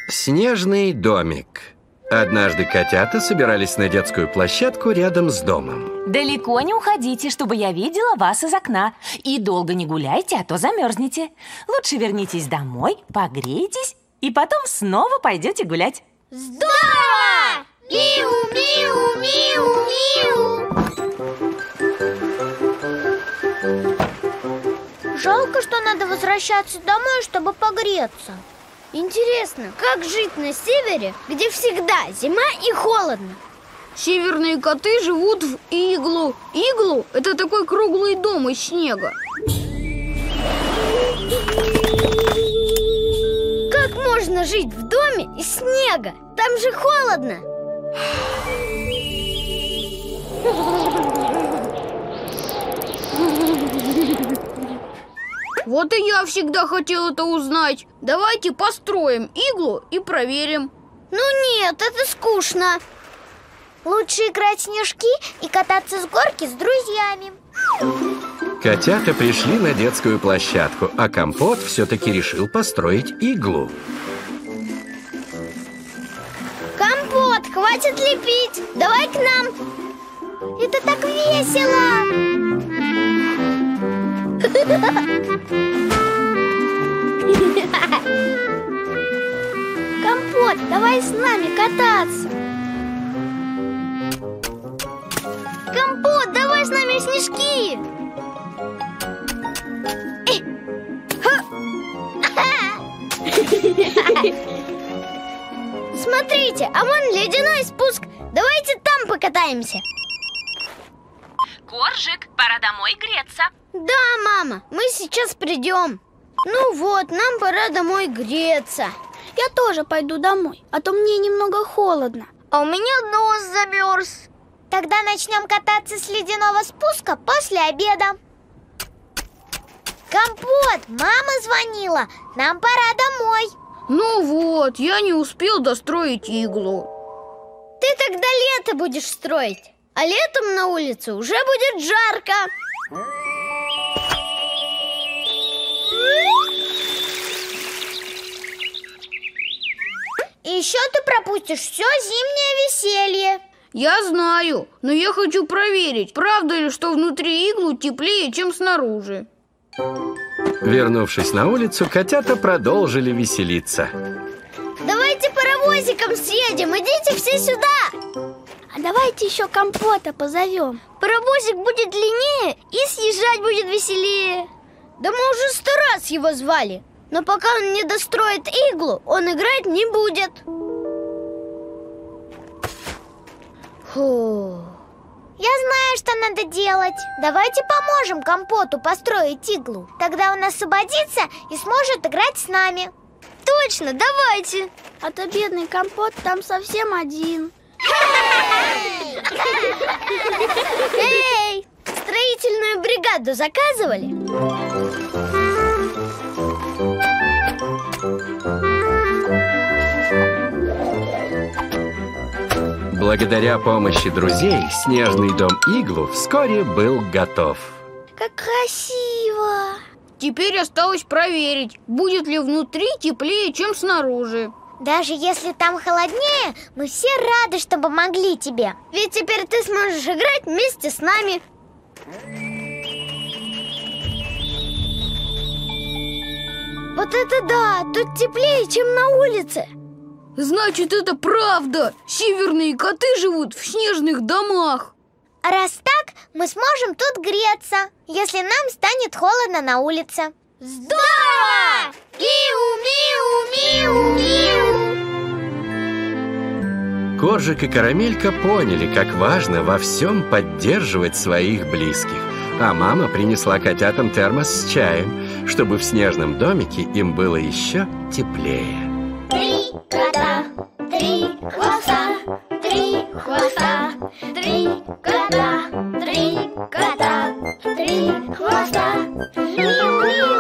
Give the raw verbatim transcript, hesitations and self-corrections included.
Снежный домик. Однажды котята собирались на детскую площадку рядом с домом. Далеко не уходите, чтобы я видела вас из окна. И долго не гуляйте, а то замерзнете. Лучше вернитесь домой, погрейтесь, и потом снова пойдете гулять. Здорово! Миу, миу, миу, миу. Жалко, что надо возвращаться домой, чтобы погреться. Интересно, как жить на севере, где всегда зима и холодно? Северные коты живут в иглу. Иглу – это такой круглый дом из снега. Как можно жить в доме из снега? Там же холодно. Вот и я всегда хотел это узнать. Давайте построим иглу и проверим. Ну нет, это скучно. Лучше играть в снежки и кататься с горки с друзьями. Котята пришли на детскую площадку, а Компот все-таки решил построить иглу. Компот, хватит лепить, давай к нам. Это так весело. Компот, давай с нами кататься. Компот, давай с нами в снежки. Смотрите, а вон ледяной спуск. Давайте там покатаемся. Коржик, пора домой греться. Да, мама, мы сейчас придем. Ну вот, нам пора домой греться. Я тоже пойду домой, а то мне немного холодно. А у меня нос замерз. Тогда начнем кататься с ледяного спуска после обеда. Компот, мама звонила. Нам пора домой. Ну вот, я не успел достроить иглу. Ты тогда лето будешь строить. А летом на улице уже будет жарко. И еще ты пропустишь все зимнее веселье. Я знаю, но я хочу проверить, правда ли, что внутри иглу теплее, чем снаружи. Вернувшись на улицу, котята продолжили веселиться. Давайте паровозиком съедем, идите все сюда. А давайте еще Компота позовем. Паровозик будет длиннее и съезжать будет веселее. Да мы уже сто раз его звали. Но пока он не достроит иглу, он играть не будет. Фу. Я знаю, что надо делать. Давайте поможем Компоту построить иглу. Тогда он освободится и сможет играть с нами. Точно, давайте. А то бедный Компот там совсем один. Эй, строительную бригаду заказывали? Благодаря помощи друзей снежный дом Иглу вскоре был готов. Как красиво! Теперь осталось проверить, будет ли внутри теплее, чем снаружи. Даже если там холоднее, мы все рады, что помогли тебе. Ведь теперь ты сможешь играть вместе с нами. Вот это да! Тут теплее, чем на улице. Значит, это правда! Северные коты живут в снежных домах. А раз так, мы сможем тут греться, если нам станет холодно на улице. Здорово! Миу, миу, миу, миу. Коржик и Карамелька поняли, как важно во всем поддерживать своих близких. А мама принесла котятам термос с чаем, чтобы в снежном домике им было еще теплее. Три кота, три хвоста, три хвоста, три кота, три кота, три хвоста. Миу, миу.